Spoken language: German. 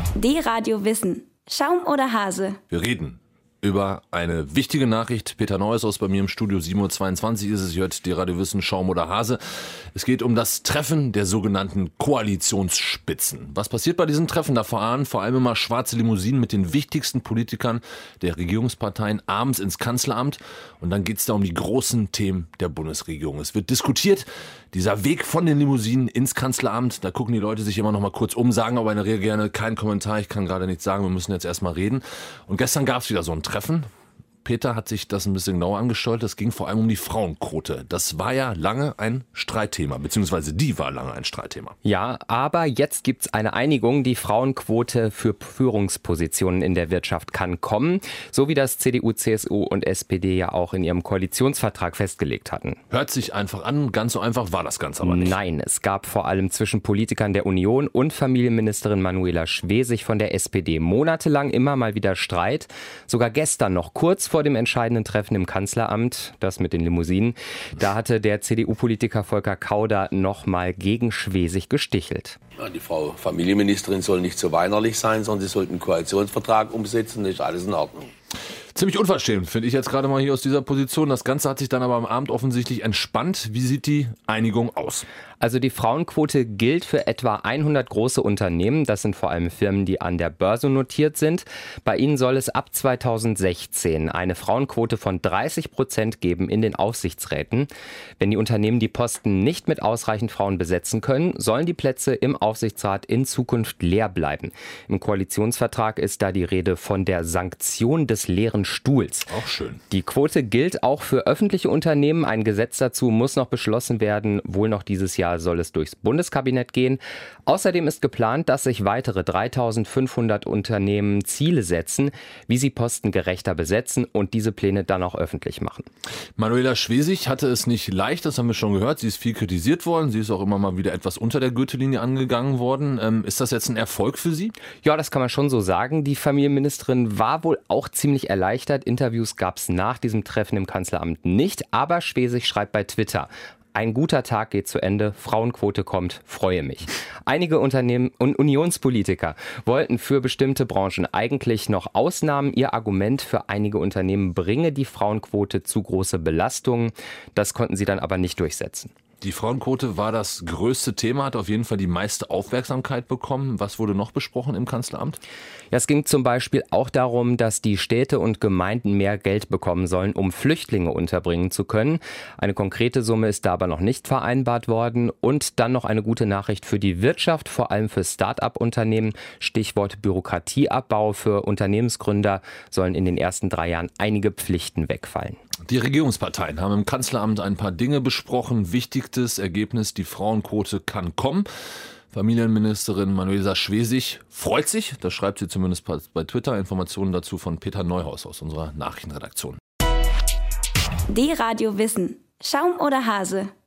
D-Radio Wissen. Schaum oder Hase? Wir reden über eine wichtige Nachricht. Peter Neuhaus aus bei mir im Studio, 7:22 Uhr ist es. Ihr hört D-Radio Wissen, Schaum oder Hase. Es geht um das Treffen der sogenannten Koalitionsspitzen. Was passiert bei diesen Treffen? Da fahren vor allem immer schwarze Limousinen mit den wichtigsten Politikern der Regierungsparteien abends ins Kanzleramt. Und dann geht es da um die großen Themen der Bundesregierung. Es wird diskutiert, dieser Weg von den Limousinen ins Kanzleramt. Da gucken die Leute sich immer noch mal kurz um, sagen aber in der Regel gerne keinen Kommentar. Ich kann gerade nichts sagen, wir müssen jetzt erstmal reden. Und gestern gab es wieder so ein Treffen. Peter hat sich das ein bisschen genauer angeschaut. Es ging vor allem um die Frauenquote. Das war ja lange ein Streitthema, beziehungsweise die war lange ein Streitthema. Ja, aber jetzt gibt's eine Einigung. Die Frauenquote für Führungspositionen in der Wirtschaft kann kommen, so wie das CDU, CSU und SPD ja auch in ihrem Koalitionsvertrag festgelegt hatten. Hört sich einfach an, ganz so einfach war das Ganze aber nicht. Nein, es gab vor allem zwischen Politikern der Union und Familienministerin Manuela Schwesig von der SPD monatelang immer mal wieder Streit. Sogar gestern noch kurz vor dem entscheidenden Treffen im Kanzleramt, das mit den Limousinen, da hatte der CDU-Politiker Volker Kauder noch mal gegen Schwesig gestichelt. Ja, die Frau Familienministerin soll nicht so weinerlich sein, sondern sie sollte einen Koalitionsvertrag umsetzen, das ist alles in Ordnung. Ziemlich unverschämt, finde ich jetzt gerade mal hier aus dieser Position. Das Ganze hat sich dann aber am Abend offensichtlich entspannt. Wie sieht die Einigung aus? Also die Frauenquote gilt für etwa 100 große Unternehmen. Das sind vor allem Firmen, die an der Börse notiert sind. Bei ihnen soll es ab 2016 eine Frauenquote von 30% geben in den Aufsichtsräten. Wenn die Unternehmen die Posten nicht mit ausreichend Frauen besetzen können, sollen die Plätze im Aufsichtsrat in Zukunft leer bleiben. Im Koalitionsvertrag ist da die Rede von der Sanktion des leeren Stuhls. Auch schön. Die Quote gilt auch für öffentliche Unternehmen. Ein Gesetz dazu muss noch beschlossen werden. Wohl noch dieses Jahr soll es durchs Bundeskabinett gehen. Außerdem ist geplant, dass sich weitere 3.500 Unternehmen Ziele setzen, wie sie Posten gerechter besetzen und diese Pläne dann auch öffentlich machen. Manuela Schwesig hatte es nicht leicht, das haben wir schon gehört. Sie ist viel kritisiert worden. Sie ist auch immer mal wieder etwas unter der Gürtellinie angegangen worden. Ist das jetzt ein Erfolg für Sie? Ja, das kann man schon so sagen. Die Familienministerin war wohl auch ziemlich erleichtert. Interviews gab es nach diesem Treffen im Kanzleramt nicht. Aber Schwesig schreibt bei Twitter: Ein guter Tag geht zu Ende, Frauenquote kommt, freue mich. Einige Unternehmen und Unionspolitiker wollten für bestimmte Branchen eigentlich noch Ausnahmen. Ihr Argument für einige Unternehmen bringe die Frauenquote zu große Belastungen. Das konnten sie dann aber nicht durchsetzen. Die Frauenquote war das größte Thema, hat auf jeden Fall die meiste Aufmerksamkeit bekommen. Was wurde noch besprochen im Kanzleramt? Ja, es ging zum Beispiel auch darum, dass die Städte und Gemeinden mehr Geld bekommen sollen, um Flüchtlinge unterbringen zu können. Eine konkrete Summe ist da aber noch nicht vereinbart worden. Und dann noch eine gute Nachricht für die Wirtschaft, vor allem für Start-up-Unternehmen. Stichwort Bürokratieabbau. Für Unternehmensgründer sollen in den ersten 3 Jahren einige Pflichten wegfallen. Die Regierungsparteien haben im Kanzleramt ein paar Dinge besprochen. Wichtigstes Ergebnis, die Frauenquote kann kommen. Familienministerin Manuela Schwesig freut sich, das schreibt sie zumindest bei Twitter. Informationen dazu von Peter Neuhaus aus unserer Nachrichtenredaktion. D-Radio Wissen. Schaum oder Hase?